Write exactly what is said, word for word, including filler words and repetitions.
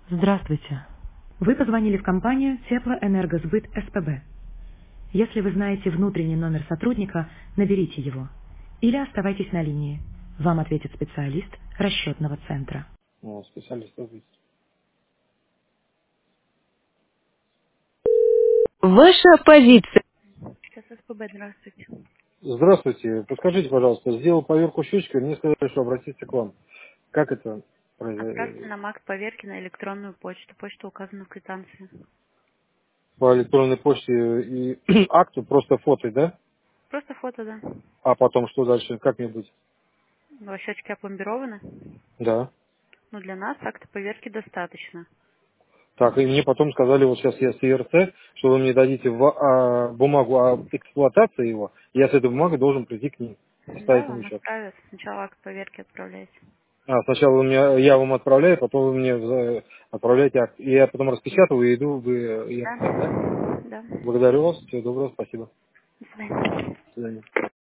Здравствуйте. Вы позвонили в компанию Теплоэнергосбыт СПБ. Если вы знаете внутренний номер сотрудника, наберите его. Или оставайтесь на линии. Вам ответит специалист расчетного центра. Ну, специалист будет. Ваша позиция. Сейчас СПБ, здравствуйте. Здравствуйте. Подскажите, пожалуйста, сделал поверку счетчика, мне сказали, что обратиться к вам. Как это Отправьте произойдет? на Макс поверки на электронную почту. Почта указана в квитанции. По электронной почте и акту просто фото, да? Просто фото, да. А потом что дальше? Как мне быть? Ваши счетчики опломбированы. Да. Но для нас акта поверки достаточно. Так, и мне потом сказали, вот сейчас я с ИРЦ, что вы мне дадите в- а, бумагу о эксплуатации его, и я с этой бумагой должен прийти к ним, Да, поставить ему вам счет. отправят. Сначала акт поверки отправляйте. А, сначала вы мне, я вам отправляю, потом вы мне э, отправляете акт. И я потом распечатываю и иду в ИРЦ, да? Да. Да. Благодарю вас. Всего доброго. Спасибо. До свидания. До свидания.